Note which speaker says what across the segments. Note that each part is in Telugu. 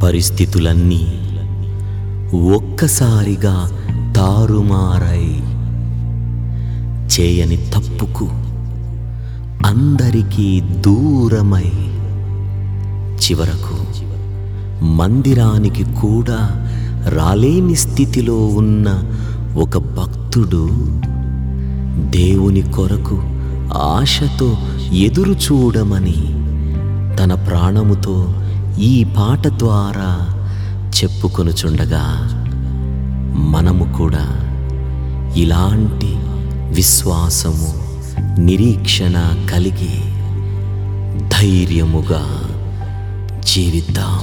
Speaker 1: పరిస్థితులన్నీ ఒక్కసారిగా తారుమారై చేయని తప్పుకు అందరికీ దూరమై చివరకు మందిరానికి కూడా రాలేని స్థితిలో ఉన్న ఒక భక్తుడు దేవుని కొరకు ఆశతో ఎదురు చూడమని తన ప్రాణముతో ఈ పాట ద్వారా చెప్పుకొనుచుండగా మనము కూడా ఇలాంటి విశ్వాసము నిరీక్షణ కలిగి ధైర్యముగా జీవిద్దాం.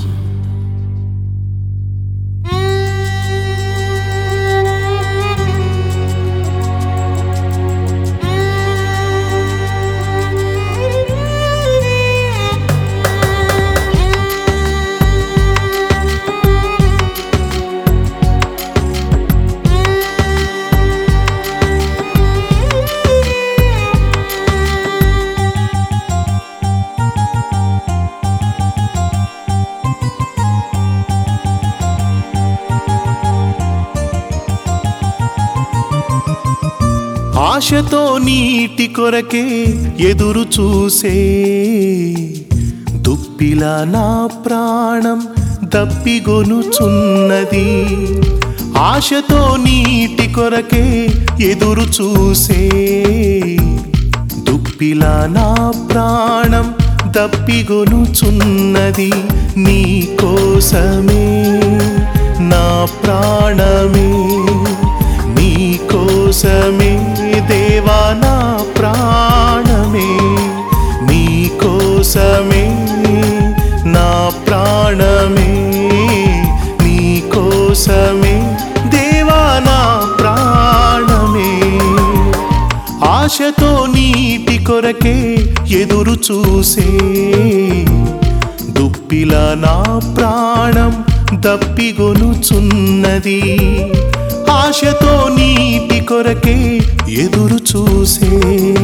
Speaker 2: ఆశతో నీటి కొరకే ఎదురు చూసే దుప్పిలా నా ప్రాణం దప్పిగొనుచున్నది. ఆశతో నీటి కొరకే ఎదురు చూసే దుప్పిలా నా ప్రాణం దప్పిగొనుచున్నది. నీ కోసమే నా ప్రాణమే, నీ కోసమే దేవా నా ప్రాణమే, నీ కోసమే నా ప్రాణమే, నీ కోసమే దేవా నా ప్రాణమే. ఆశతో నీటి కొరకే ఎదురు చూసే దుప్పిలా నా ప్రాణం దప్పిగొనుచున్నది. ఆశతో నీటి కొరకే ఎదురు చూసే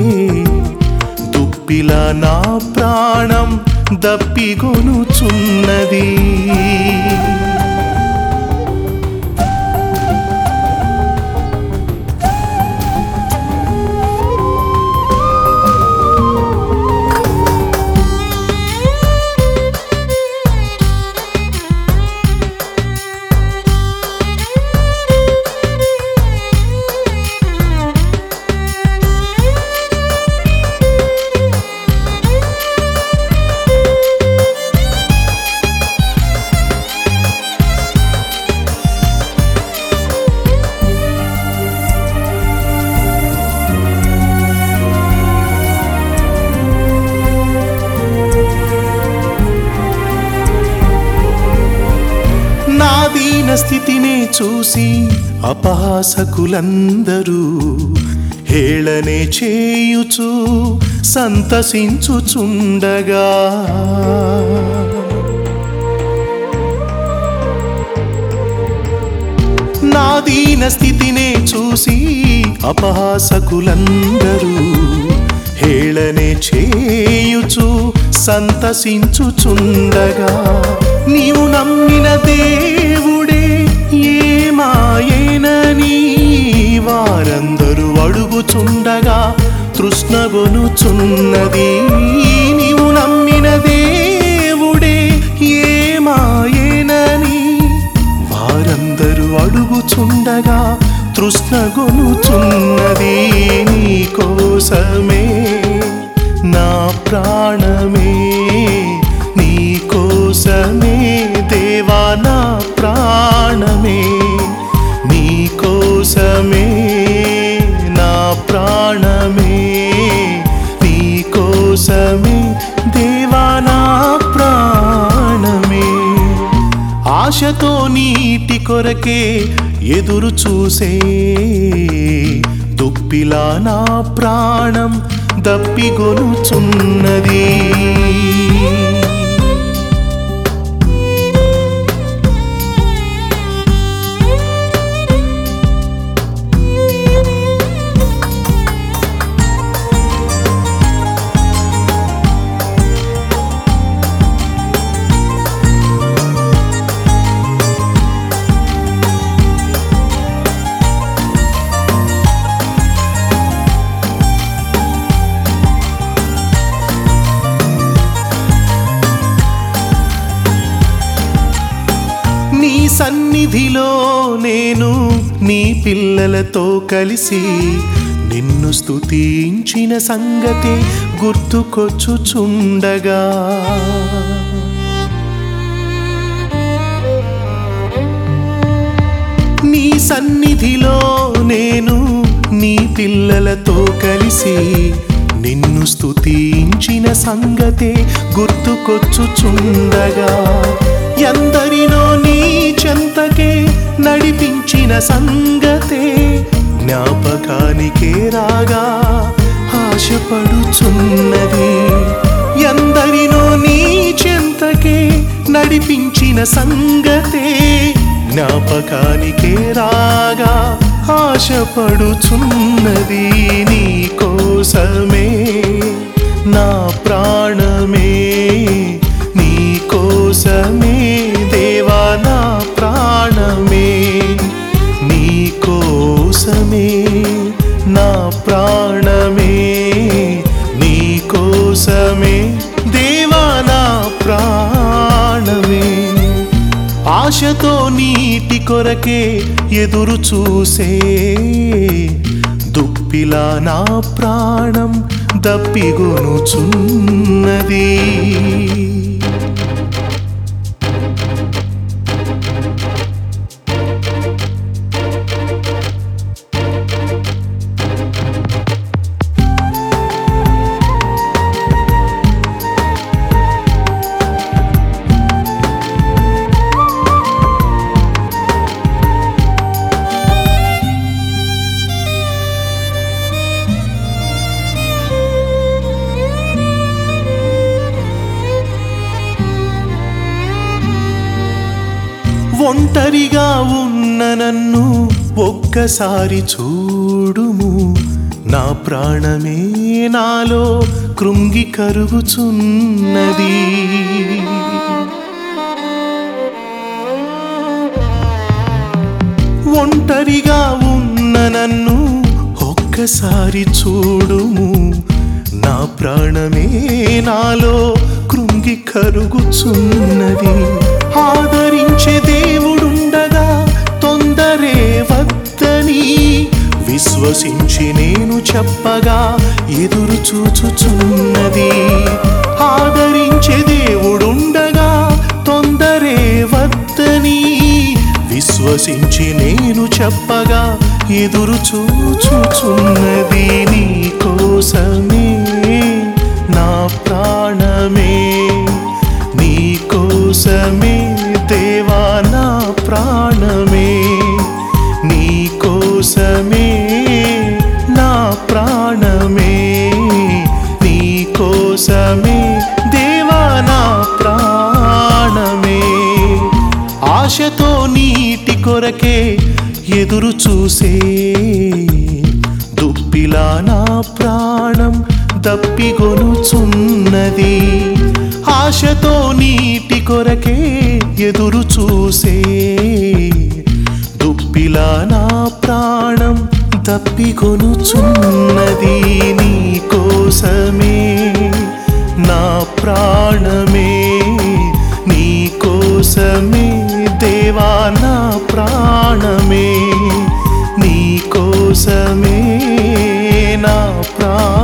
Speaker 2: దుప్పిలా నా ప్రాణం దప్పిగొనుచున్నది. దీన స్థితినే చూసి అపహాసకులందరూ హేళనే చేయుచు సంతసించుచుండగా, నా దీన స్థితినే చూసి అపహాసకులందరూ హేళనే చేయుచు సంతసించుచుండగా, నీవు నమ్మిన దేవుడే ఏమాయేనని వారందరూ అడుగుచుండగా తృష్ణగొనుచున్నది. నీవు నమ్మిన దేవుడే ఏమాయేనని వారందరూ అడుగుచుండగా తృష్ణగొనుచున్నది. నీ కోసమే నా ప్రాణమే, నీ కోసమే దేవా నా ప్రాణమే, నీ కోసమే నా ప్రాణమే, నీ కోసమే దేవా నా ప్రాణమే. ఆశతో నీటి కొరకే ఎదురు చూసే దుప్పిలా నా ప్రాణం దప్పిగొనుచున్నది. సన్నిధిలో నేను నీ పిల్లలతో కలిసి నిన్ను స్తుతించిన సంగతి గుర్తుకొచ్చుచుండగా నీ సన్నిధిలో నేను నీ పిల్లలతో కలిసి నిన్ను స్తుతించిన సంగతే గుర్తుకొచ్చుచుండగా ఎందరినో నీ చెంతకే నడిపించిన సంగతే జ్ఞాపకానికే రాగా ఆశపడుచున్నది ఎందరినో నీ చెంతకే నడిపించిన సంగతే జ్ఞాపకానికే రాగా ఆశపడుచున్నది నీ కోసమే నా ప్రాణమే నీ కోసమే దేవా నా ప్రాణమే నీ కోసమే నా ప్రాణమే నీ కోసమే దేవా నా ప్రాణమే ఆశతో నీటి కొరకే ఎదురు చూసే దుప్పిలా నా ప్రాణం దప్పిగొనుచున్నది ఒంటరిగా ఉన్న నన్ను ఒక్కసారి చూడుము నా ప్రాణమే నాలో కృంగి కరుగుచున్నది ఒంటరిగా ఉన్న నన్ను ఒక్కసారి చూడుము నా ప్రాణమే నాలో కృంగి కరుగుచున్నది ఆదరించే దేవుడుండగా తొందరే వద్దని విశ్వసించి నేను చెప్పగా ఎదురు చూచుచున్నది ఆదరించే దేవుడుండగా తొందరే వద్దని విశ్వసించి నేను చెప్పగా ఎదురు చూచుచున్నది నీ కోసమే నా ప్రాణమే నీ కోసమే దేవా నా ప్రాణమే నీ కోసమే నా ప్రాణమే నీ కోసమే దేవా నా ప్రాణమే ఆశతో నీటి కొరకే ఎదురు చూసే దుప్పిలా నా ప్రాణం దప్పిగొనుచున్నది ఆశతో నీటి కొరకే ఎదురు చూసే దుప్పిలా నా ప్రాణం దప్పిగొనుచున్నది నీ కోసమే నా ప్రాణమే నీ కోసమే దేవా నా ప్రాణమే నీ కోసమే నా ప్రాణమే